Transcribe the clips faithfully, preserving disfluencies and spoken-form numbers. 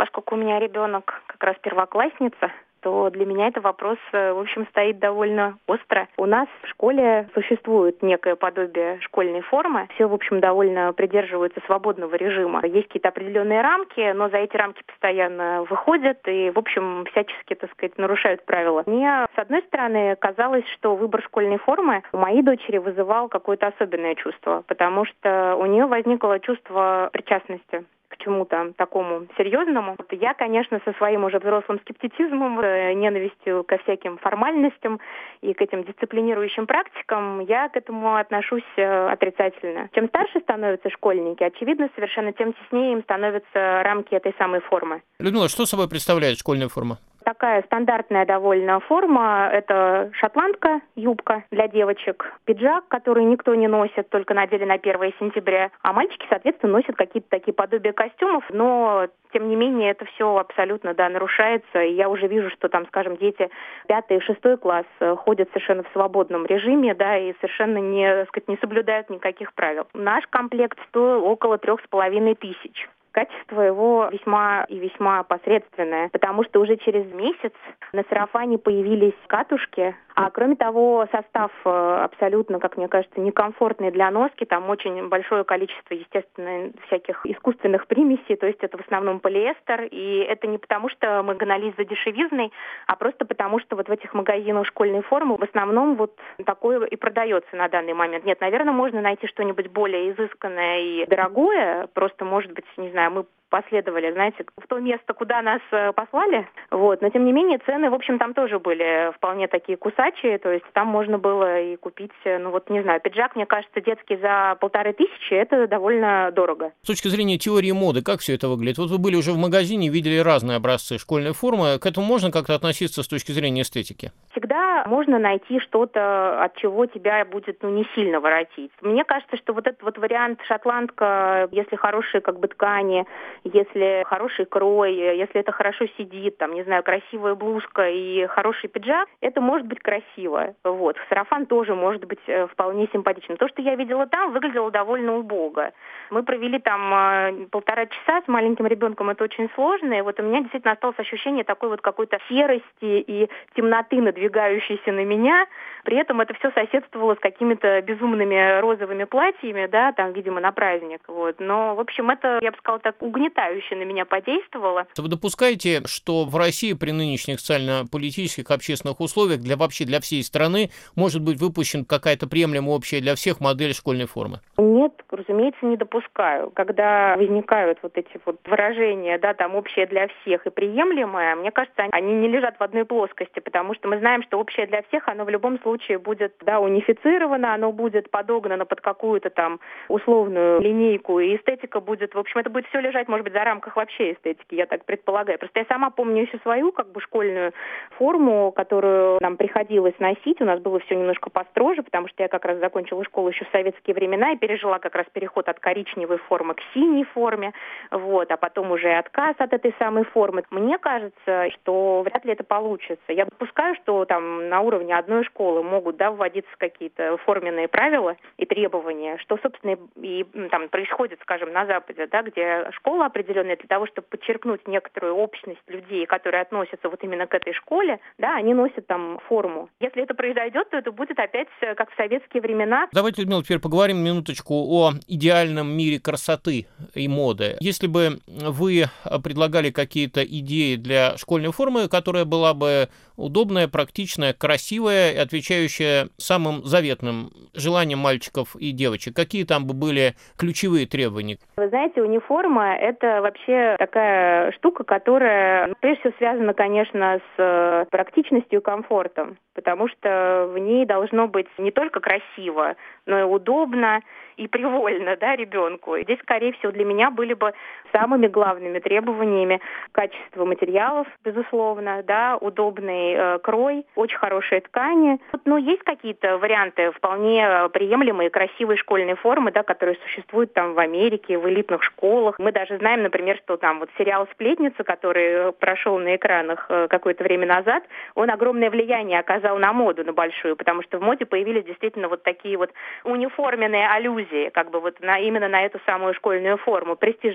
поскольку у меня ребенок как раз первоклассница, то для меня этот вопрос, в общем, стоит довольно остро. У нас в школе существует некое подобие школьной формы. Все, в общем, довольно придерживаются свободного режима. Есть какие-то определенные рамки, но за эти рамки постоянно выходят и, в общем, всячески, так сказать, нарушают правила. Мне, с одной стороны, казалось, что выбор школьной формы у моей дочери вызывал какое-то особенное чувство, потому что у нее возникло чувство причастности к чему-то такому серьезному. Я, конечно, со своим уже взрослым скептицизмом, ненавистью ко всяким формальностям и к этим дисциплинирующим практикам, я к этому отношусь отрицательно. Чем старше становятся школьники, очевидно, совершенно тем теснее им становятся рамки этой самой формы. Людмила, что собой представляет школьная форма? Такая стандартная довольно форма – это шотландка, юбка для девочек, пиджак, который никто не носит, только надели на первое сентября, а мальчики, соответственно, носят какие-то такие подобия костюмов, но тем не менее это все абсолютно, да, нарушается, и я уже вижу, что там, скажем, дети пятый и шестой класс ходят совершенно в свободном режиме, да, и совершенно не, так сказать, не соблюдают никаких правил. Наш комплект стоил около трех с половиной тысяч. Качество его весьма и весьма посредственное, потому что уже через месяц на сарафане появились катушки, а кроме того, состав абсолютно, как мне кажется, некомфортный для носки, там очень большое количество, естественно, всяких искусственных примесей, то есть это в основном полиэстер, и это не потому, что мы гнались за дешевизной, а просто потому, что вот в этих магазинах школьной формы в основном вот такое и продается на данный момент. Нет, наверное, можно найти что-нибудь более изысканное и дорогое, просто, может быть, не знаю, мы последовали, знаете, в то место, куда нас послали, вот, но тем не менее цены, в общем, там тоже были вполне такие кусачие, то есть там можно было и купить, ну вот, не знаю, пиджак, мне кажется, детский за полторы тысячи, это довольно дорого. С точки зрения теории моды, как все это выглядит? Вот вы были уже в магазине, видели разные образцы школьной формы, к этому можно как-то относиться с точки зрения эстетики? Всегда можно найти что-то, от чего тебя будет, ну, не сильно воротить. Мне кажется, что вот этот вот вариант шотландка, если хорошие как бы ткани, если хороший крой, если это хорошо сидит, там, не знаю, красивая блузка и хороший пиджак, это может быть красиво. Вот. Сарафан тоже может быть вполне симпатичным. То, что я видела там, выглядело довольно убого. Мы провели там полтора часа с маленьким ребенком, это очень сложно, и вот у меня действительно осталось ощущение такой вот какой-то серости и темноты, надвигающейся на меня. При этом это все соседствовало с какими-то безумными розовыми платьями, да, там, видимо, на праздник. Вот. Но, в общем, это, я бы сказала, так угнетающе на меня подействовало. Вы допускаете, что в России при нынешних социально-политических, общественных условиях для вообще для всей страны может быть выпущена какая-то приемлемая общая для всех модель школьной формы? Нет, разумеется, не допускаю. Когда возникают вот эти вот выражения, да, там общее для всех и приемлемое, мне кажется, они не лежат в одной плоскости, потому что мы знаем, что общее для всех, оно в любом случае будет, да, унифицировано, оно будет подогнано под какую-то там условную линейку, и эстетика будет, в общем, это будет все лежать, может быть, за рамках вообще эстетики, я так предполагаю. Просто я сама помню еще свою, как бы, школьную форму, которую нам приходилось носить. У нас было все немножко построже, потому что я как раз закончила школу еще в советские времена и пережила как раз переход от коричневой формы к синей форме, вот, а потом уже отказ от этой самой формы. Мне кажется, что вряд ли это получится. Я допускаю, что там на уровне одной школы могут, да, вводиться какие-то форменные правила и требования, что, собственно, и там происходит, скажем, на Западе, да, где школа определенная для того, чтобы подчеркнуть некоторую общность людей, которые относятся вот именно к этой школе, да, они носят там форму. Если это произойдет, то это будет опять как в советские времена. Давайте, Людмила, теперь поговорим минуточку о идеальном мире красоты и моды. Если бы вы предлагали какие-то идеи для школьной формы, которая была бы удобная, практичная, красивая, отвечающая самым заветным желаниям мальчиков и девочек, какие там бы были ключевые требования? Вы знаете, униформа – это вообще такая штука, которая, ну, прежде всего, связана, конечно, с практичностью и комфортом, потому что в ней должно быть не только красиво, но и удобно, и привольно, да, ребенку. Здесь, скорее всего, для меня были бы самыми главными требованиями качество материалов, безусловно, да, удобный э, крой, очень хорошие ткани. Ну, есть какие-то варианты вполне приемлемые, красивые школьные формы, да, которые существуют там в Америке, в элитных школах. Мы даже знаем, например, что там вот сериал «Сплетница», который прошел на экранах э, какое-то время назад, он огромное влияние оказал на моду, на большую, потому что в моде появились действительно вот такие вот униформенные аллюзии, как бы вот на, именно на эту самую школьную форму престижных школ.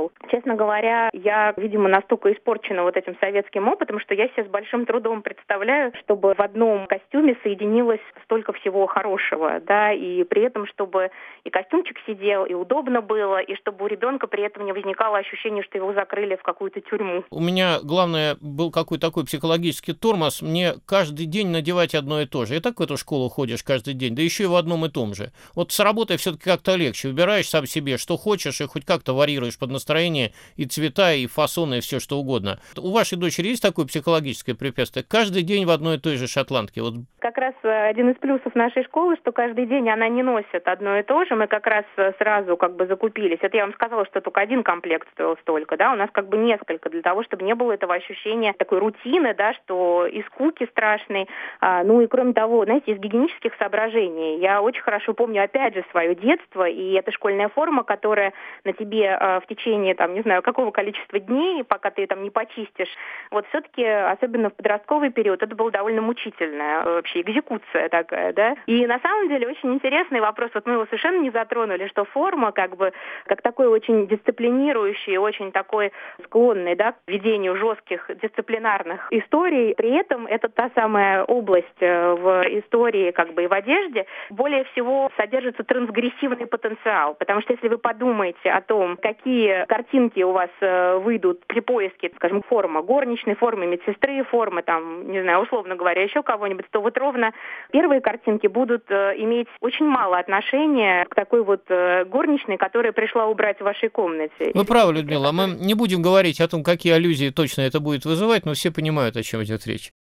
школ. Честно говоря, я, видимо, настолько испорчена вот этим советским опытом, что я себе с большим трудом представляю, чтобы в одном костюме соединилось столько всего хорошего, да, и при этом, чтобы и костюмчик сидел, и удобно было, и чтобы у ребенка при этом не возникало ощущение, что его закрыли в какую-то тюрьму. У меня, главное, был какой-то такой психологический тормоз, мне каждый день надевать одно и то же. И так в эту школу ходишь каждый день, да еще и в одном и том же. Вот с работой все-таки как-то легче. Выбираешь сам себе, что хочешь, и хоть как-то варьируешь под настроение и цвета, и фасоны, и все что угодно. У вашей дочери есть такое психологическое препятствие? Каждый день в одной и той же шотландке? Вот. Как раз один из плюсов нашей школы, что каждый день она не носит одно и то же. Мы как раз сразу как бы закупились. Это я вам сказала, что только один комплект стоил столько, да, у нас как бы несколько, для того, чтобы не было этого ощущения такой рутины, да, что и скуки страшной. А, ну и кроме того, знаете, из гигиенических соображений я очень хорошо помню, опять же, свое детство, и это школьная форма, которая на тебе а, в течение, там, не знаю, какого количества дней, пока ты там не почистишь, вот все-таки, особенно в подростковый период, это было довольно мучительная вообще экзекуция такая, да. И на самом деле очень интересный вопрос, вот мы его совершенно не затронули, что форма как бы, как такой очень дисциплинирующий, очень такой склонный, да, к ведению жестких дисциплинарных историй. При этом это та самая область в истории как бы и в одежде, более всего содержится трансгрессивный потенциал. Потому что если вы подумаете о том, какие картинки у вас выйдут при поиске, скажем, форма горничной, формы медсестры, формы, там, не знаю, условно говоря, еще кого-нибудь, то вот ровно первые картинки будут иметь очень мало отношения к такой вот горничной, которая пришла убрать в вашей комнате. Вы правы, Людмила, мы не будем говорить о том, какие аллюзии точно это будет вызывать, но все понимают, о чем идет речь.